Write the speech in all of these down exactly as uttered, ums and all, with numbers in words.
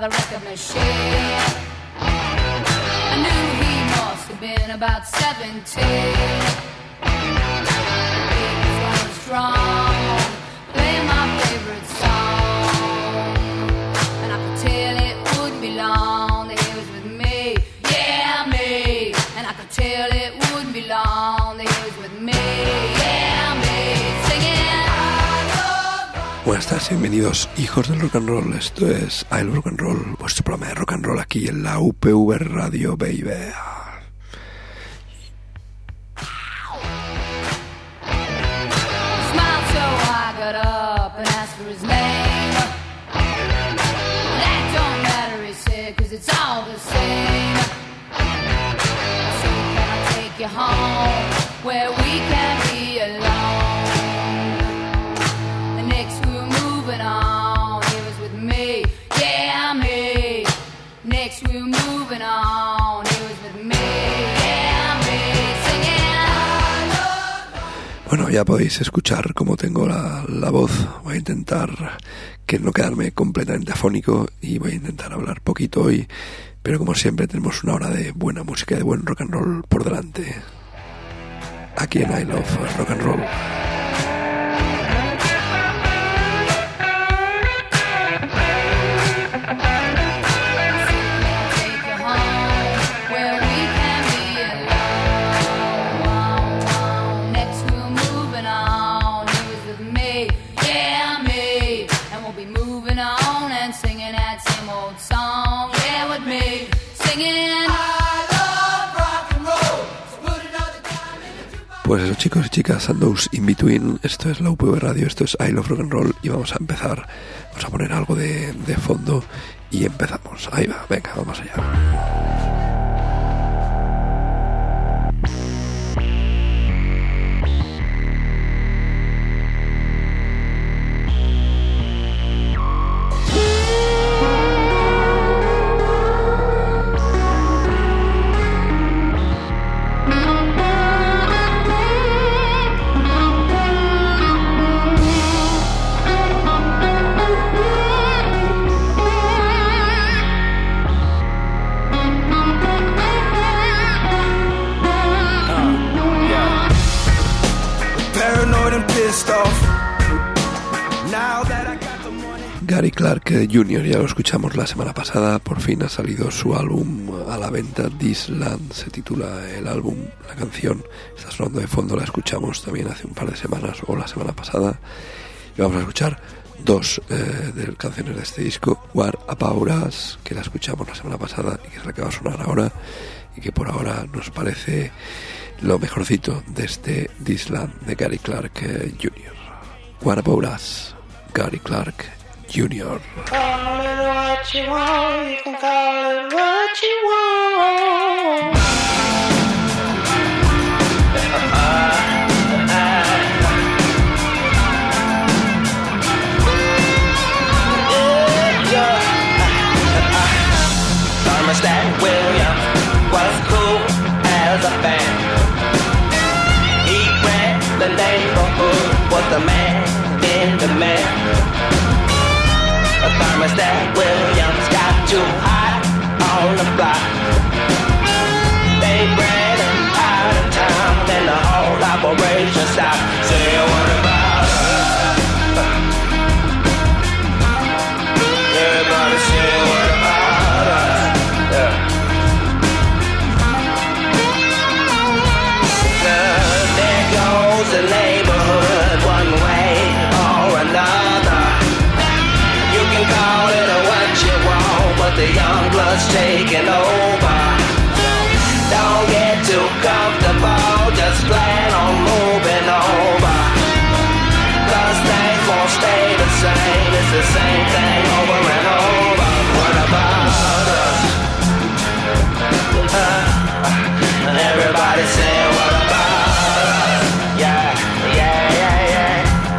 the record machine. I knew he must have been about seventeen. He was going strong, playing my favorite song, and I could tell it wouldn't be long that he was with me, yeah me. And I could tell it wouldn't be long that he was with me, yeah me, singing. Buenas tardes, bienvenidos hijos del rock and roll. Esto es I Love Rock and Roll, vuestro programa de rock and roll aquí en la U P V Radio, baby. Smiled so I got up and asked for his name. That don't matter, he said, cause it's all the same. So can I take you home where we can be alone? The next we were moving on, he was with me, yeah me. Next we were moving on, he was with me, yeah me, singing. Bueno, ya podéis escuchar cómo tengo la, la voz. Voy a intentar que no quedarme completamente afónico y voy a intentar hablar poquito hoy, pero como siempre tenemos una hora de buena música y de buen rock and roll por delante aquí en I Love Rock and Roll. Pues eso, chicos y chicas, and those in between, esto es la U P V Radio, esto es I Love Rock and Roll y vamos a empezar, vamos a poner algo de, de fondo y empezamos. Ahí va, venga, vamos allá. Gary Clark junior, ya lo escuchamos la semana pasada, por fin ha salido su álbum a la venta, This Land se titula el álbum, la canción está sonando de fondo, la escuchamos también hace un par de semanas o la semana pasada, y vamos a escuchar dos eh, de canciones de este disco, What About Us, que la escuchamos la semana pasada y que es la que va a sonar ahora, y que por ahora nos parece lo mejorcito de este This Land de Gary Clark junior What About Us, Gary Clark junior Call it what you want, you can call it what you want. Thermostat Williams was cool as a fan. He ran the neighborhood, was the man in demand. Thermostat Williams got too hot on the block. They ran him out of town and the whole operation stopped. Say what about us? Everybody say what about us? Yeah. There goes the neighborhood one way or another. You can call it what you want, but the young blood's taking over. Don't get too comfortable, just plan on moving over. Cause things won't stay the same, it's the same thing over and over. What about us? Uh, and everybody say what about us? Yeah, yeah, yeah, yeah.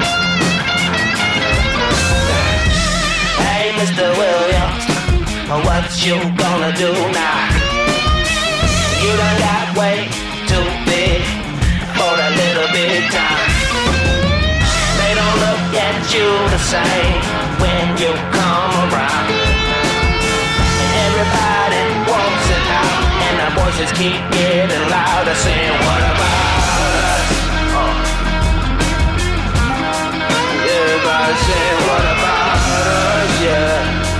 Hey, Mister Williams, what you gonna do now? You done got way too big for that little bit time. They don't look at you the same when you come around. voices keep getting louder, saying, what about us? Oh. Everybody saying, what about us? Yeah.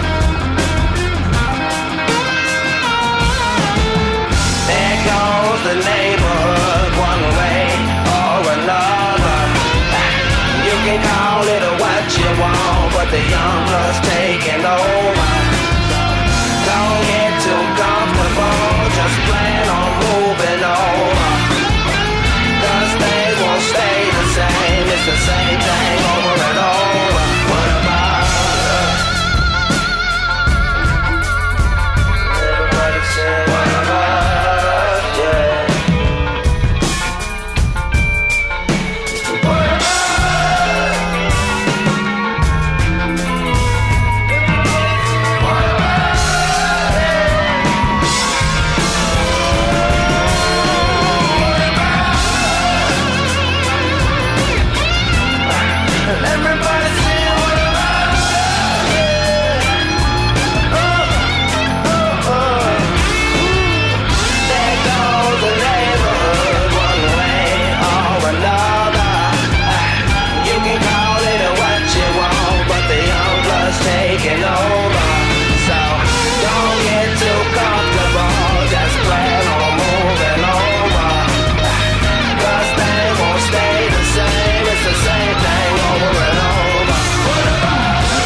There goes the neighborhood one way or another. You can call it what you want, but the young blood's taking over. Don't get too comfortable, just plan on moving over. Cause things won't stay the same, it's the same thing over and over. What about us? Everybody say, what about us? Yeah. What about us? Everybody say what about us? Yeah. Oh, oh, oh. There goes the neighborhood one way or another. You can call it what you want, but the young blood's taking over. So don't get too comfortable, just plan on moving over. Cause they won't stay the same, it's the same thing over and over. What about us?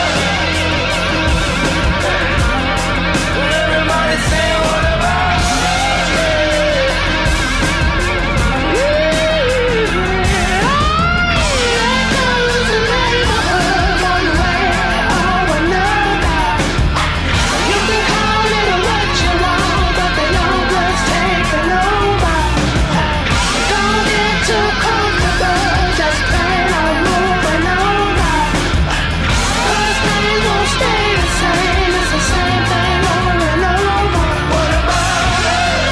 Everybody say what about us? You can call it what you want, but the young blood's taking over. Don't get too comfortable, just plan on moving over. Cause things won't stay the same, it's the same thing over and over. What about us?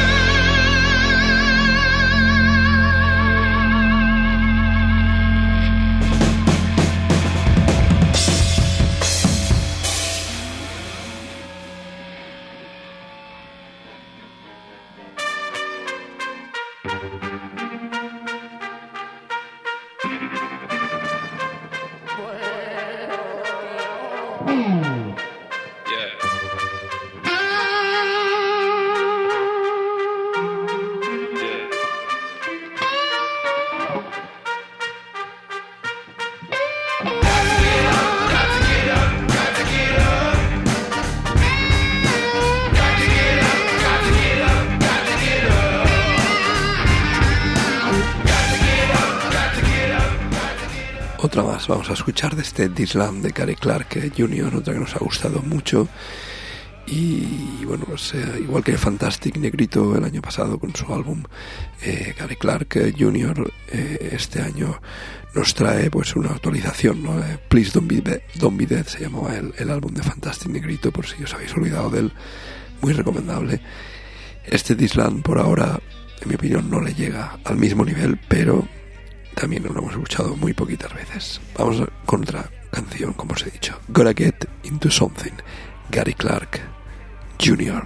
Otra más, vamos a escuchar de este This Land de Gary Clark junior, otra que nos ha gustado mucho. Y bueno, pues, eh, igual que Fantastic Negrito el año pasado con su álbum, eh, Gary Clark junior eh, este año nos trae pues una actualización, ¿no? Eh, Please Don't Be, Be- Don't Be Dead se llamaba el, el álbum de Fantastic Negrito, por si os habéis olvidado de él, muy recomendable. Este This Land por ahora, en mi opinión, no le llega al mismo nivel, pero también lo hemos escuchado muy poquitas veces. Vamos con otra canción, como os he dicho, Gotta Get Into Something, Gary Clark junior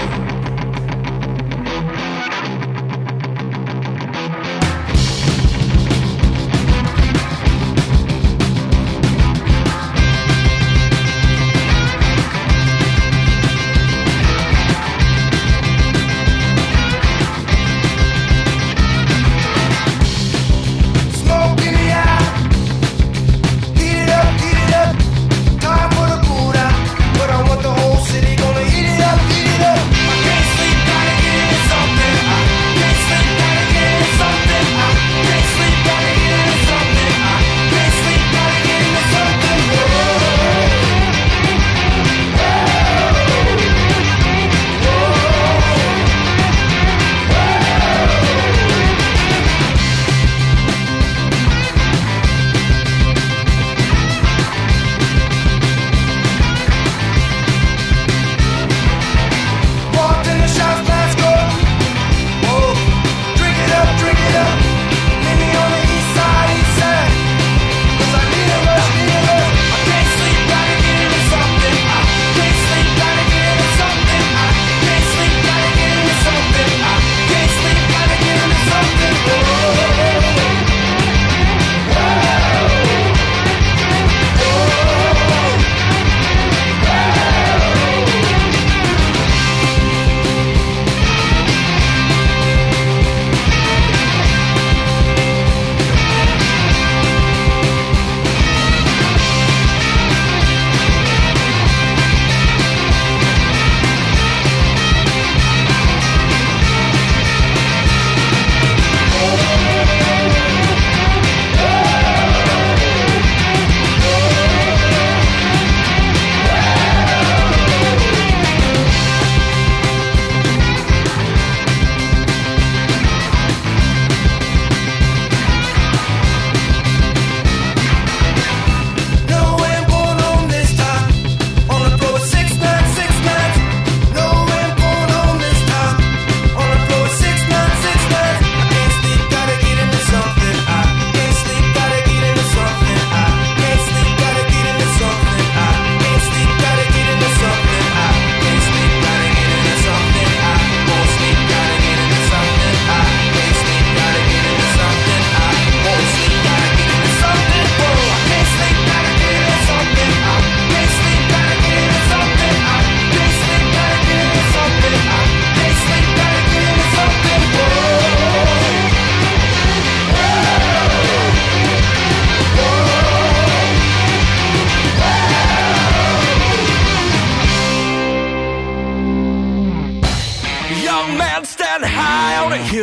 Smoke in the eye, heat it up, heat it up. Time for the Buddha, but I want the whole city gonna eat it up, eat it up. I can't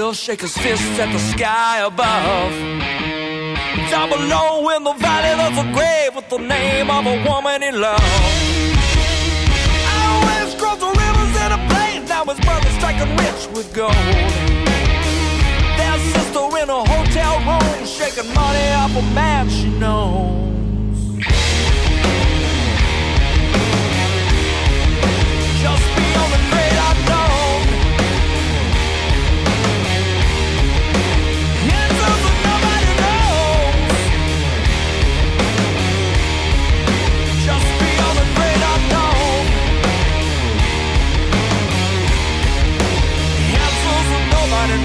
He'll shake his fists at the sky above. Down below in the valley there's a grave with the name of a woman he loved. Always crossed the rivers and the plains. Now his brother's striking rich with gold. Their sister in a hotel room shaking money off a man she knows. Just beyond the great unknown, answers that nobody knows. Just beyond the great unknown, answers that nobody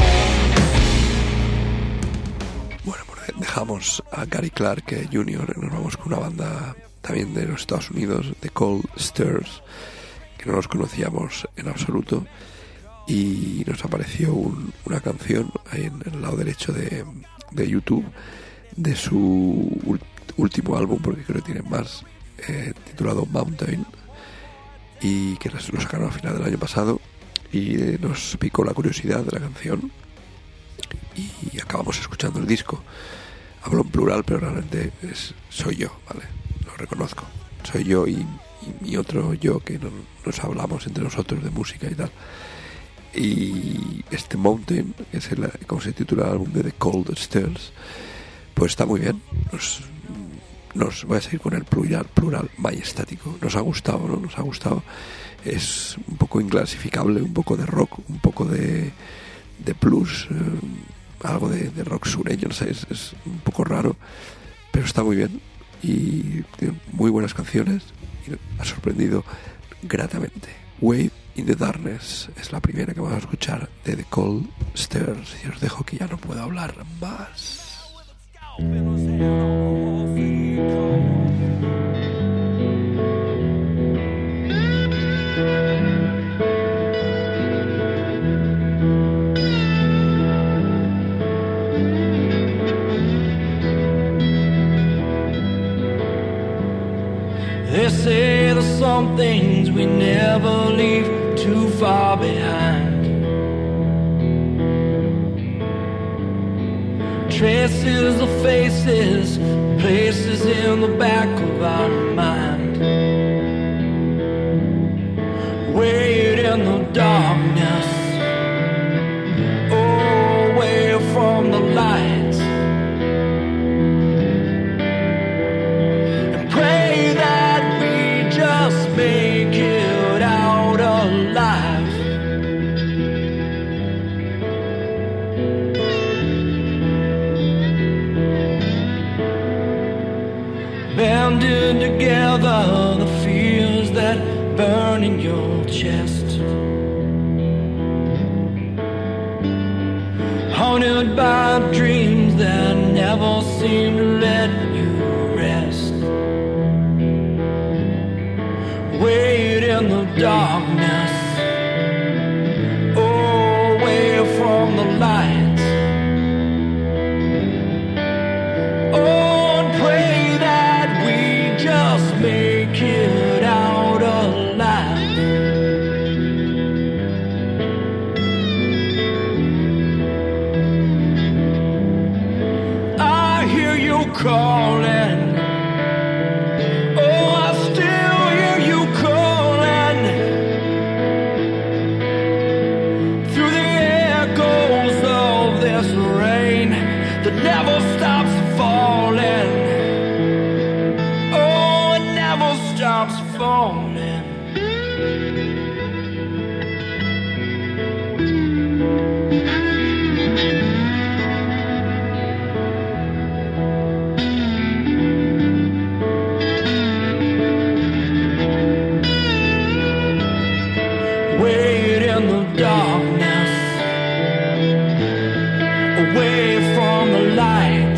knows. Bueno, pues dejamos a Gary Clark junior y nos vamos con una banda también de los Estados Unidos, The Cold Stirs, que no los conocíamos en absoluto, y nos apareció un, una canción ahí en, en el lado derecho de, de YouTube de su ul- último álbum, porque creo que tiene más, eh, titulado Mountain, y que lo sacaron a final del año pasado, y eh, nos picó la curiosidad de la canción y acabamos escuchando el disco. Hablo en plural, pero realmente es, soy yo, ¿vale? Lo reconozco, soy yo y y mi otro yo, que no, nos hablamos entre nosotros de música y tal. Y este Mountain, que es el, como se titula el álbum de The Cold Stirs, pues está muy bien. Nos, nos voy a seguir con el plural, plural majestático. Nos ha gustado, ¿no? Nos ha gustado. Es un poco inclasificable, un poco de rock, un poco de, de blues, eh, algo de, de rock sureño, no sé, es, es un poco raro, pero está muy bien y tiene muy buenas canciones. Y ha sorprendido gratamente. Wave in the Darkness es la primera que vamos a escuchar de The Cold Stirs, y os dejo que ya no puedo hablar más. They say there's some things we never leave too far behind. Traces of faces, places in the back of our mind. Wait in the darkness, away from the lights. Make it out alive. Banded together the fears that burn in your chest, haunted by dreams that never seem to let you rest. Wait in the darkness, away from the lights. Oh, and pray that we just make it out alive. I hear you calling. Never stops falling. Oh, it never stops falling. Wait in the darkness, away from the light,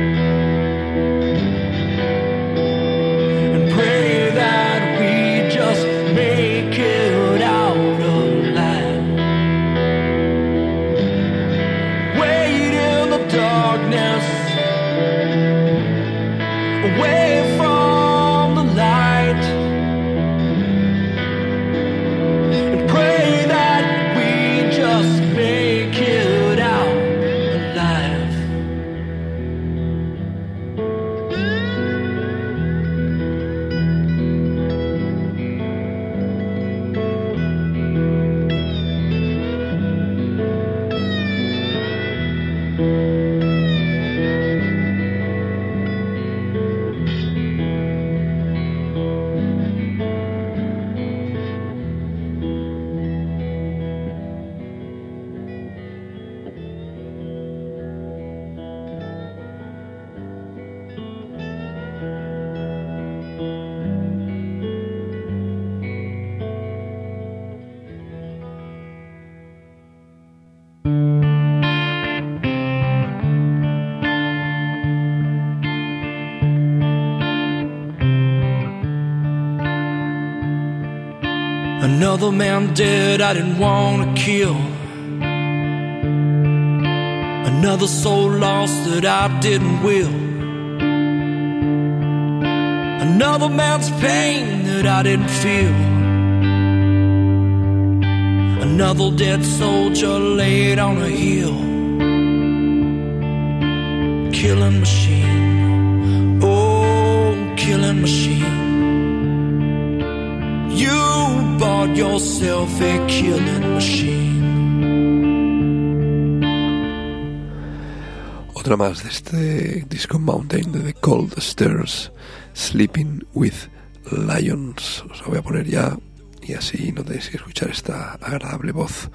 and pray that we just make it out alive. Wait in the darkness, away from the light, and pray that we Another man dead I didn't want to kill. Another soul lost that I didn't will. Another man's pain that I didn't feel. Another dead soldier laid on a hill. Killing machine, oh, killing machine. You bought yourself a killing machine. Otra más de este disco Mountain de The Cold Stairs, Sleeping with Lions. Os la voy a poner ya y así no tenéis que escuchar esta agradable voz.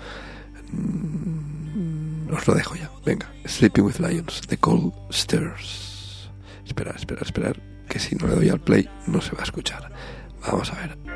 Mm, os lo dejo ya. Venga, Sleeping with Lions, The Cold Stairs. Esperar, esperar, esperar, que si no le doy al play no se va a escuchar. Vamos a ver.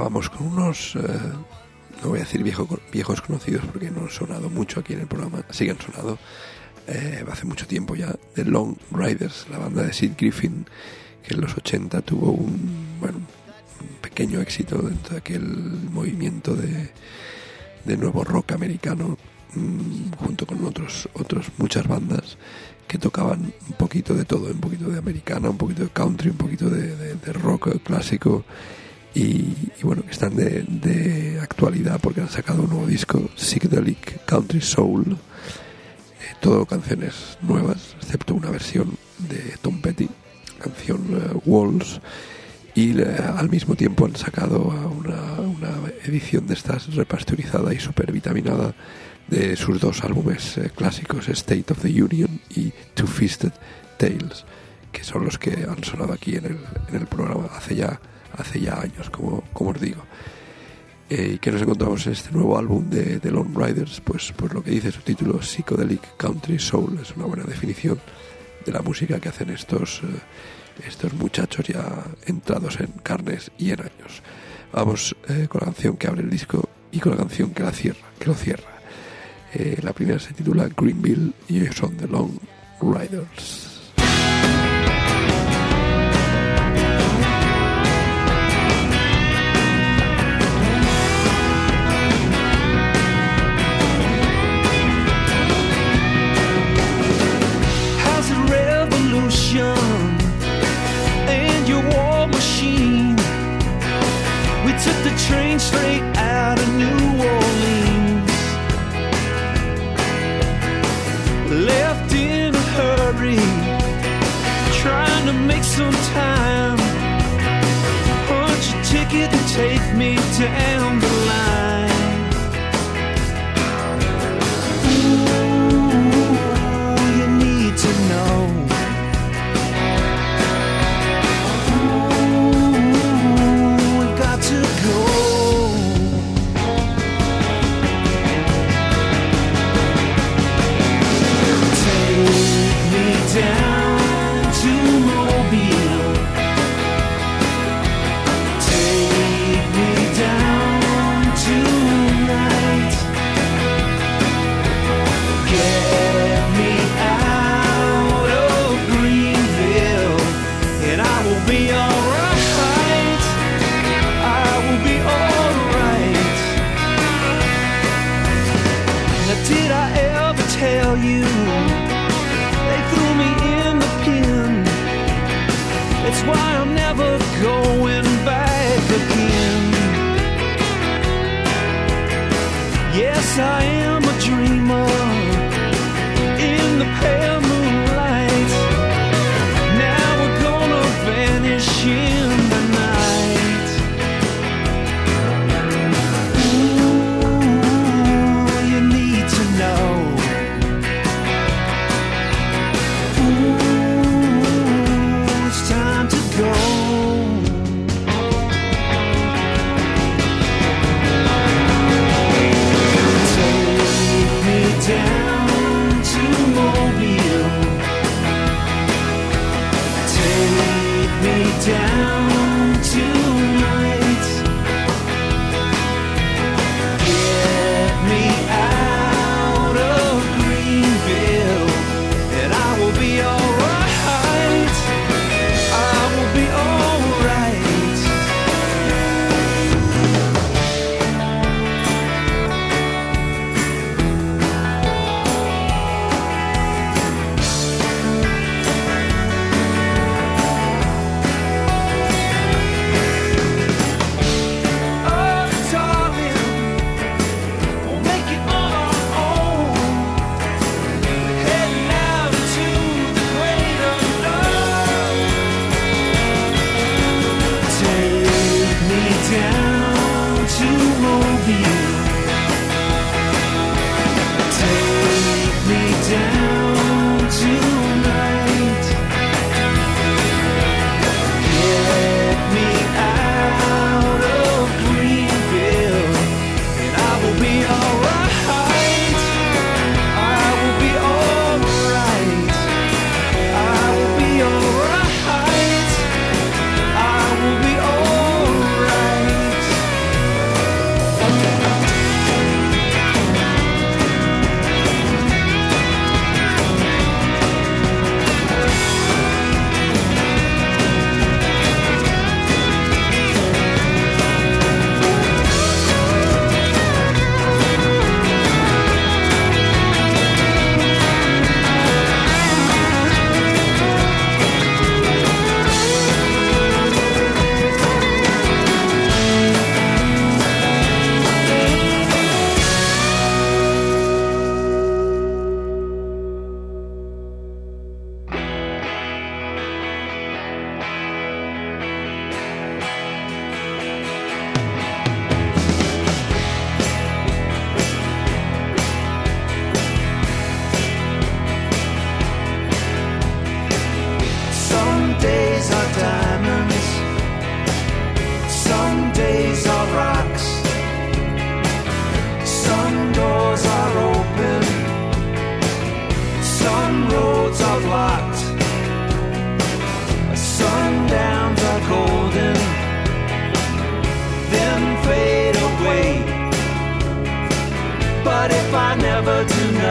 vamos con unos, eh, no voy a decir viejo, viejos conocidos porque no han sonado mucho aquí en el programa, sí que han sonado eh, hace mucho tiempo ya, The Long Riders, la banda de Sid Griffin, que en los ochenta tuvo un, bueno, un pequeño éxito dentro de aquel movimiento de, de nuevo rock americano, mmm, junto con otros, otros muchas bandas que tocaban un poquito de todo, un poquito de americana, un poquito de country, un poquito de, de, de rock clásico y, y bueno, que están de, de actualidad porque han sacado un nuevo disco, Psychedelic Country Soul, eh, todo canciones nuevas, excepto una versión de Tom Petty, canción uh, Walls, y eh, al mismo tiempo han sacado una, una edición de estas repastorizada y super vitaminada de sus dos álbumes eh, clásicos, State of the Union y Two Fisted Tales, que son los que han sonado aquí en el, en el programa hace ya, hace ya años, como, como os digo. Eh, ¿Y qué nos encontramos en este nuevo álbum de The Long Riders? Pues, pues lo que dice su título, Psychedelic Country Soul, es una buena definición de la música que hacen estos, eh, estos muchachos ya entrados en carnes y en años. Vamos eh, con la canción que abre el disco y con la canción que, la cierra, que lo cierra. Eh, la primera se titula Greenville y ellos son The Long Riders. How's a revolution and your war machine? We took the train straight out of New Orleans. Left in a hurry, trying to make some time. Punch a ticket and take me down the line. Ooh, you need to know. Ooh, we've got to go. Down to Mobile, take me down tonight, get me out of Greenville, and I will be alright, I will be alright. Now did I ever tell you it's why I'm never going back again. Yes, I am a dreamer in the pale moonlight. Now we're gonna vanish in the night. Ooh, you need to know. Down to Mobile, take me down tonight, get me out of Greenville, and I will be alright, I will be alright.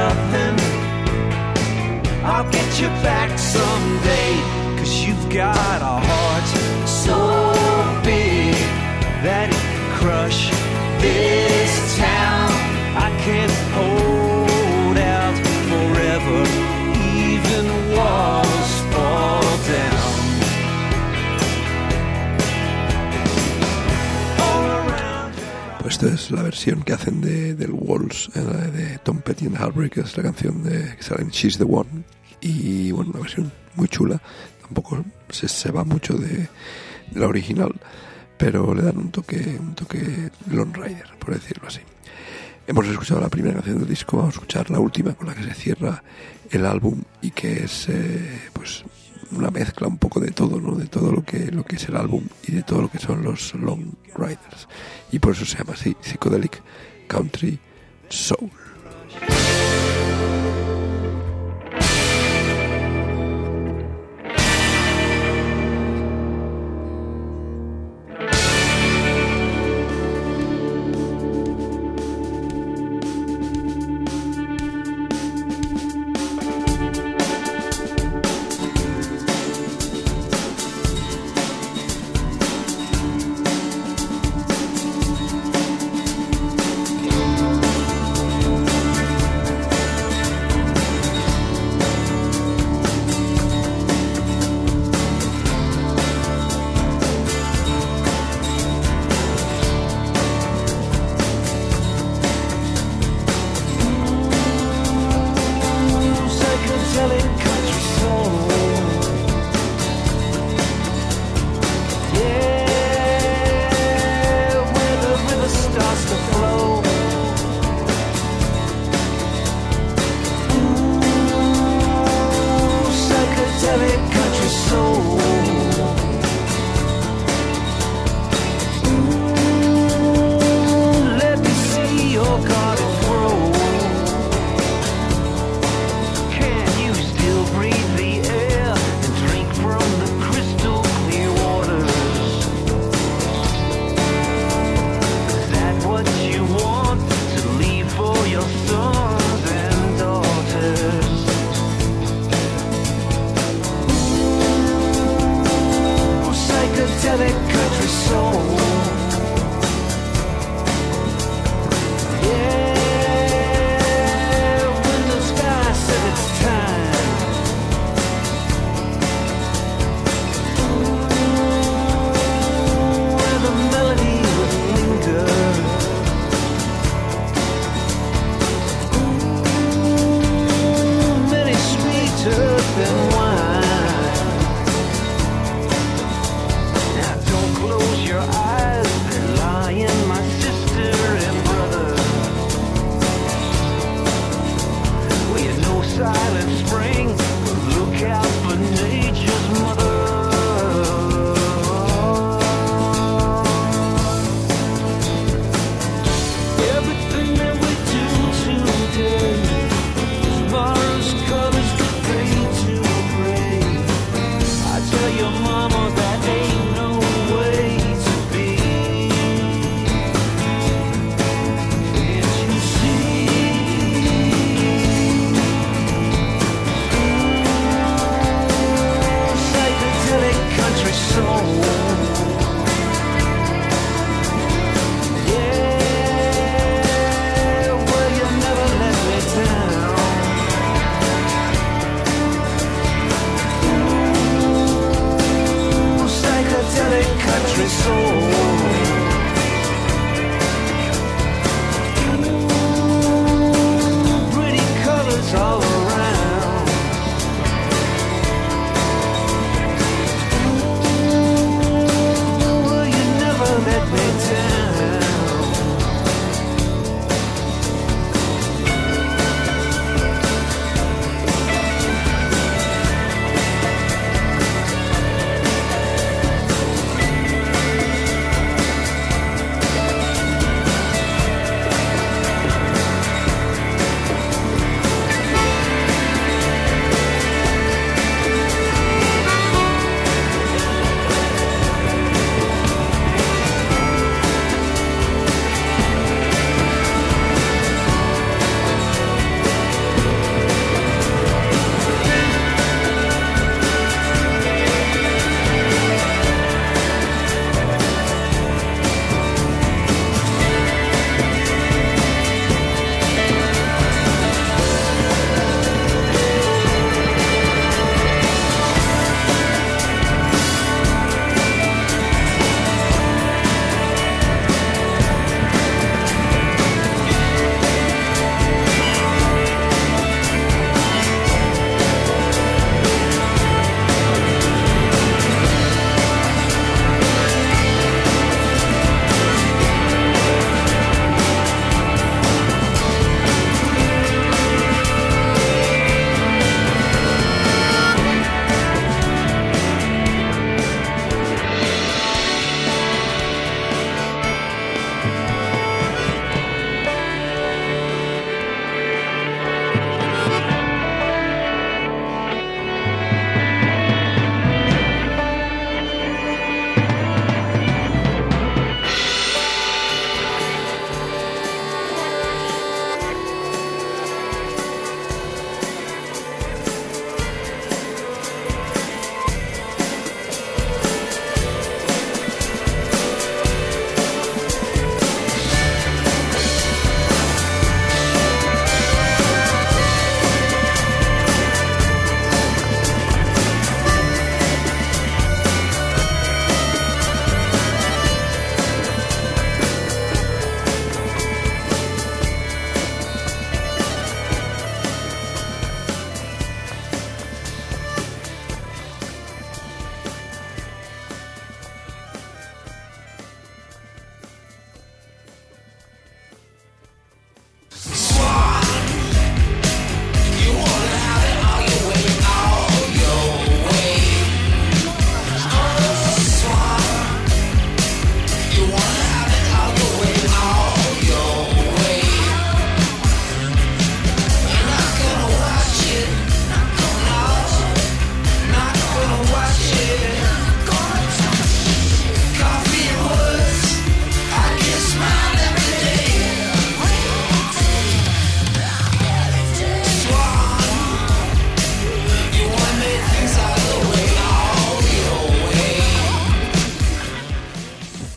nothing. I'll get you back someday, 'cause you've got a heart so big that it can crush this town. I can't hold out forever, even walls fall down. Pues esta es la versión que hacen de, del Walls, eh, de Tom Petty and the Heartbreakers, la canción de, que sale en She's the One. Y bueno, una versión muy chula, tampoco se, se va mucho de, de la original, pero le dan un toque, un toque Lone Rider, por decirlo así. Hemos escuchado la primera canción del disco, vamos a escuchar la última con la que se cierra el álbum y que es eh, pues una mezcla un poco de todo, ¿no? De todo lo que, lo que es el álbum y de todo lo que son los Lone Riders. Y por eso se llama así, Psychedelic Country Soul. Now don't close your eyes.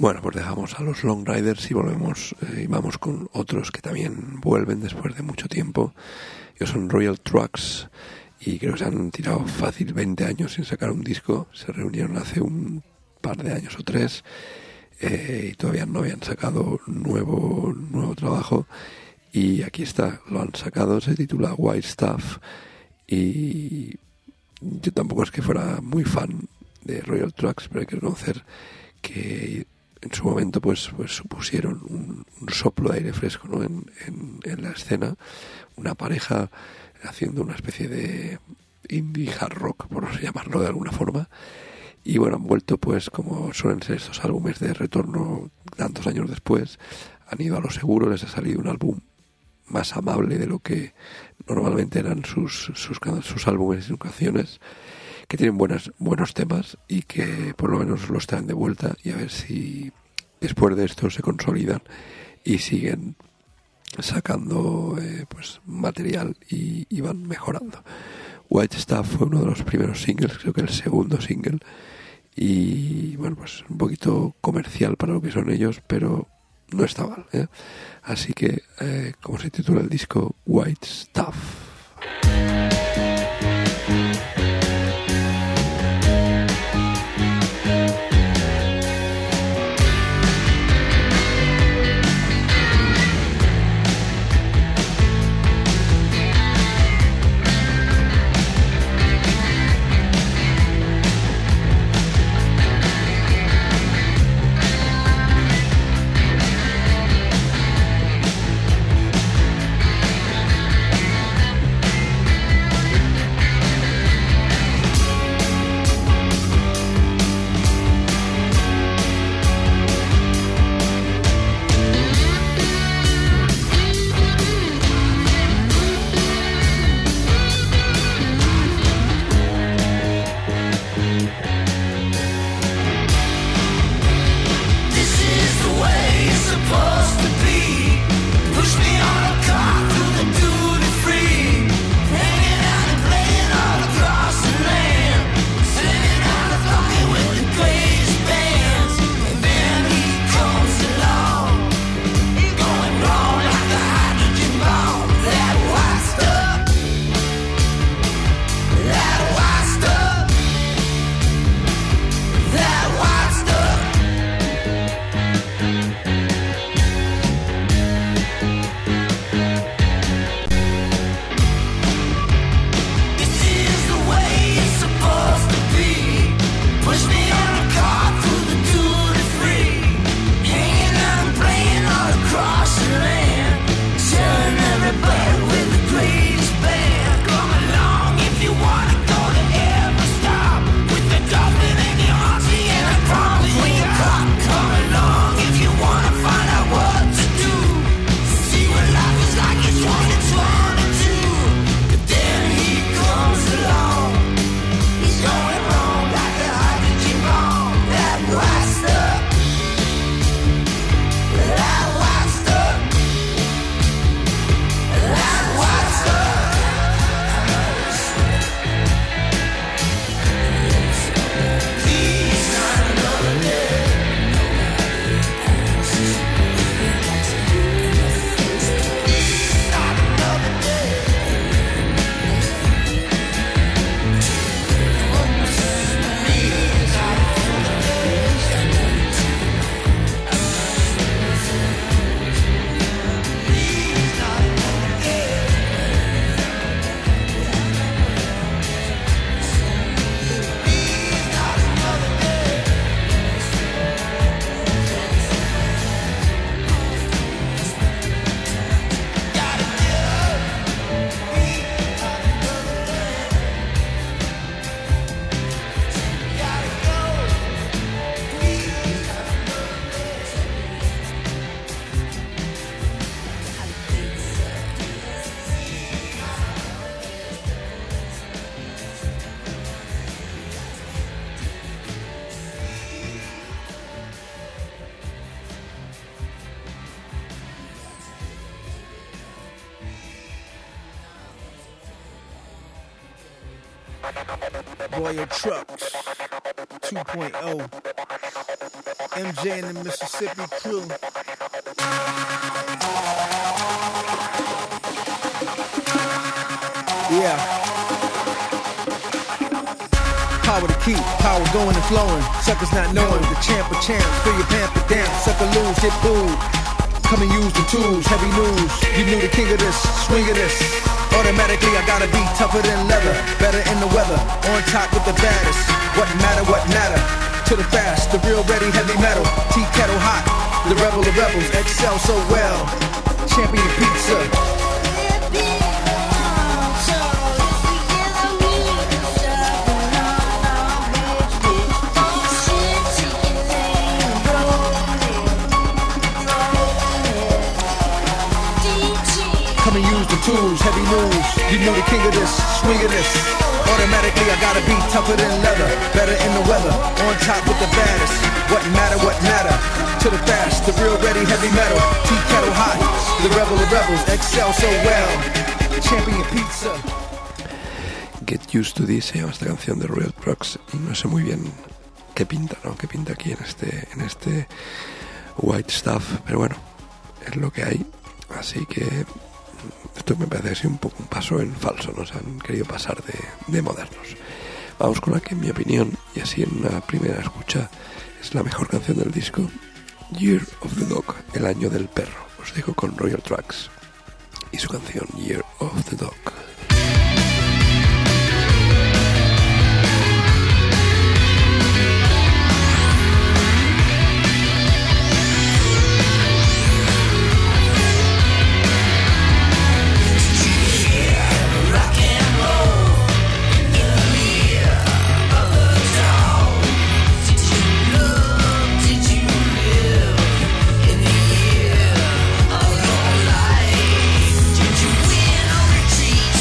Bueno, pues dejamos a los Long Riders y volvemos eh, y vamos con otros que también vuelven después de mucho tiempo. Ellos son Royal Trucks y creo que se han tirado fácil veinte años sin sacar un disco. Se reunieron hace un par de años o tres eh, y todavía no habían sacado nuevo, nuevo trabajo. Y aquí está, lo han sacado, se titula White Stuff y yo tampoco es que fuera muy fan de Royal Trucks, pero hay que reconocer que en su momento pues, pues supusieron un, un soplo de aire fresco, ¿no? en, en, en la escena, una pareja haciendo una especie de indie hard rock, por llamarlo de alguna forma, y bueno, han vuelto pues como suelen ser estos álbumes de retorno tantos años después, han ido a lo seguro, les ha salido un álbum más amable de lo que normalmente eran sus, sus, sus álbumes y sus canciones, que tienen buenas, buenos temas y que por lo menos los traen de vuelta, y a ver si después de esto se consolidan y siguen sacando eh, pues material y, y van mejorando. White Stuff fue uno de los primeros singles, creo que el segundo single, y bueno, pues un poquito comercial para lo que son ellos, pero no está mal, ¿eh? Así que, eh, como se titula el disco, White Stuff. Royal Trucks two point oh. M J and the Mississippi crew. Yeah. Power to keep, power going and flowing. Suckers not knowing the champ of champs. Feel your pamper down, sucker lose, get booed. Come and use the tools, heavy news. You knew the king of this, swing of this. Automatically I gotta be tougher than leather. Better in the weather, on top with the baddest. What matter, what matter? To the fast, the real ready heavy metal. Tea kettle hot, the rebel of rebels excel so well. Champion pizza. Come and use the tools, heavy news. You know the king of this, swing of this. Automatically I gotta be tougher than leather. Better in the weather, on top with the baddest. What matter, what matter? To the fast, the real ready heavy metal. Tea kettle hot, the rebel of rebels excel so well. Champion pizza. Get Used to This se llama esta canción de Royal Trucks. Y no sé muy bien qué pinta, ¿no? Qué pinta aquí en este, en este White Stuff. Pero bueno, es lo que hay. Así que esto me parece así un poco un paso en falso, nos han querido pasar de, de modernos. Vamos con la que en mi opinión, y así en una primera escucha, es la mejor canción del disco, Year of the Dog, el año del perro. Os dejo con Royal Trucks y su canción Year of the Dog. Did you win or retreat?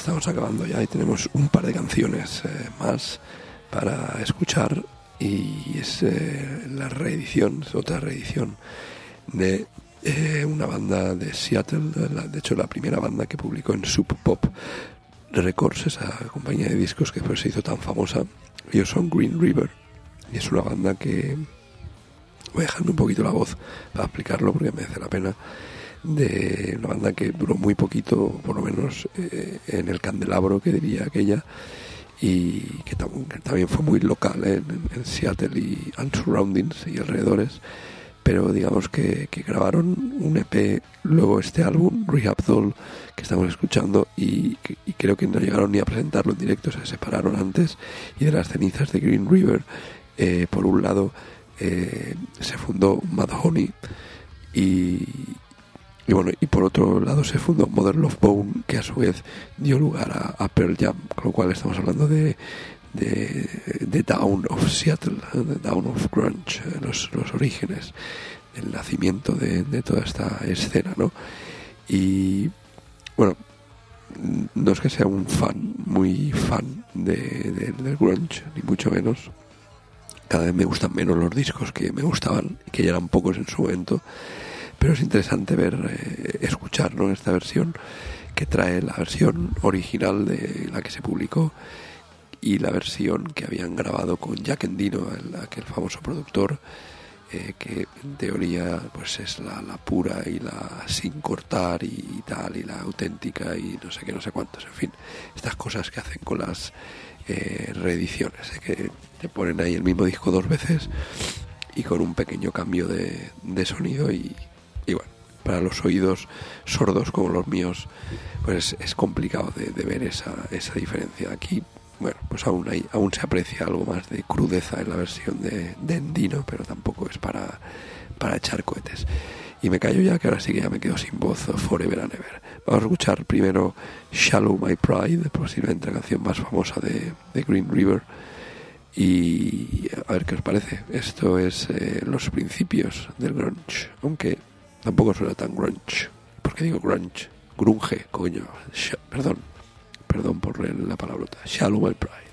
estamos acabando ya y tenemos un par de canciones eh, más para escuchar, y es eh, la reedición, es otra reedición de eh, una banda de Seattle, la, de hecho la primera banda que publicó en Sub Pop Records, esa compañía de discos que después se hizo tan famosa. Ellos son Green River y es una banda que, voy dejando un poquito la voz para explicarlo porque merece la pena, de una banda que duró muy poquito, por lo menos eh, en el candelabro que diría aquella, y que, tam- que también fue muy local eh, en, en Seattle y and surroundings y alrededores, pero digamos que, que grabaron un E P, luego este álbum Rehab Doll que estamos escuchando, y, y creo que no llegaron ni a presentarlo en directo, se separaron antes, y de las cenizas de Green River eh, por un lado eh, se fundó Mad Honey, y Y bueno, y por otro lado se fundó Mother Love Bone, que a su vez dio lugar a, a Pearl Jam, con lo cual estamos hablando de de, de Down of Seattle, de Down of Grunge, los, los orígenes del nacimiento de, de toda esta escena, ¿no? Y bueno, no es que sea un fan, muy fan de, de, del grunge, ni mucho menos. Cada vez me gustan menos los discos que me gustaban, y que ya eran pocos en su momento. Pero es interesante ver, eh, escuchar, ¿no?, esta versión que trae la versión original de la que se publicó y la versión que habían grabado con Jack Endino, el, aquel famoso productor, eh, que en teoría pues es la, la pura y la sin cortar y, y tal, y la auténtica y no sé qué, no sé cuántos, en fin, estas cosas que hacen con las eh, reediciones, eh, que te ponen ahí el mismo disco dos veces y con un pequeño cambio de, de sonido, y Y bueno, para los oídos sordos como los míos, pues es complicado de, de ver esa, esa diferencia. Aquí, bueno, pues aún hay, aún se aprecia algo más de crudeza en la versión de, de Endino, pero tampoco es para, para echar cohetes. Y me callo ya, que ahora sí que ya me quedo sin voz forever and ever. Vamos a escuchar primero Shallow My Pride, posiblemente la canción más famosa de, de Green River. Y a ver qué os parece. Esto es eh, los principios del grunge, aunque tampoco suena tan grunge. ¿Por qué digo grunge? Grunge, coño. Sh- perdón. Perdón por la palabrota. Shallow My Pride.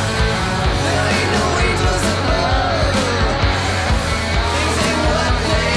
What they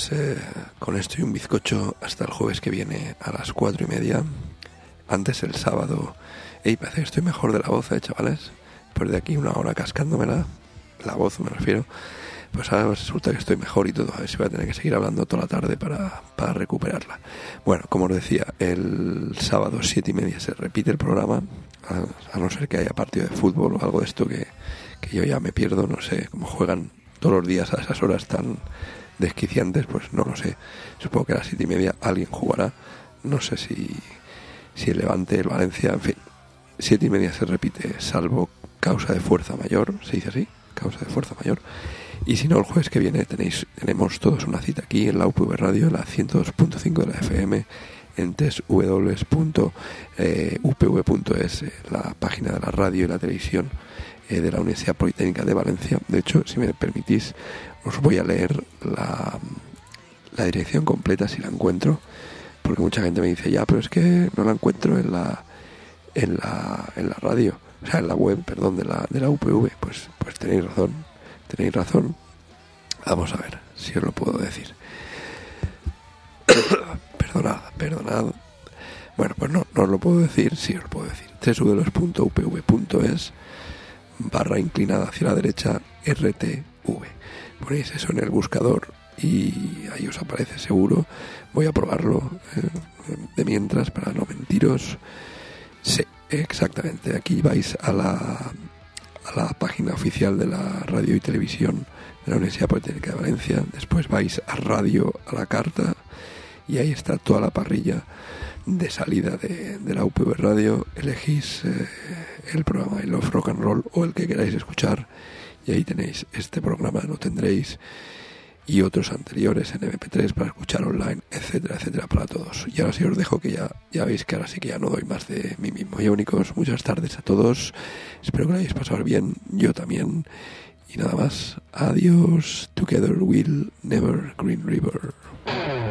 pues eh, con esto y un bizcocho hasta el jueves que viene a las cuatro y media. Antes el sábado. Ey, parece que estoy mejor de la voz, eh, chavales. Después de aquí una hora cascándomela, la voz me refiero. Pues ahora resulta que estoy mejor y todo. A ver si voy a tener que seguir hablando toda la tarde para, para recuperarla. Bueno, como os decía, el sábado siete y media se repite el programa, a, a no ser que haya partido de fútbol o algo de esto que, que yo ya me pierdo, no sé, cómo juegan todos los días a esas horas tan desquiciantes, pues no lo sé. Supongo que a las siete y media alguien jugará, no sé si, si el Levante, el Valencia, en fin. Siete y media se repite, salvo causa de fuerza mayor, se dice así, causa de fuerza mayor. Y si no, el jueves que viene tenéis tenemos todos una cita aquí en la U P V Radio, la ciento dos punto cinco de la F M, en w w w punto u p v punto es, la página de la radio y la televisión eh, de la Universidad Politécnica de Valencia. De hecho, si me permitís, os voy a leer la, la dirección completa si la encuentro, porque mucha gente me dice, ya, pero es que no la encuentro en la en la en la radio, o sea, en la web, perdón, de la de la U P V. Pues pues tenéis razón. Tenéis razón. Vamos a ver si os lo puedo decir. Perdonad, perdonad. Bueno, pues no, no os lo puedo decir, sí os lo puedo decir. w w w punto u p v punto es barra inclinada hacia la derecha R T V. Ponéis eso en el buscador y ahí os aparece seguro. Voy a probarlo eh, de mientras para no mentiros. Sí, exactamente. Aquí vais a la... a la página oficial de la radio y televisión de la Universidad Politécnica de Valencia. Después vais a radio a la carta y ahí está toda la parrilla de salida de, de la U P V Radio. Elegís eh, el programa I Love Rock and Roll o el que queráis escuchar y ahí tenéis este programa, lo tendréis, y otros anteriores en eme pe tres para escuchar online, etcétera, etcétera, para todos. Y ahora sí os dejo, que ya, ya veis que ahora sí que ya no doy más de mí mismo. Y únicos, muchas tardes a todos. Espero que lo hayáis pasado bien, yo también. Y nada más, adiós. Together we'll never Green River.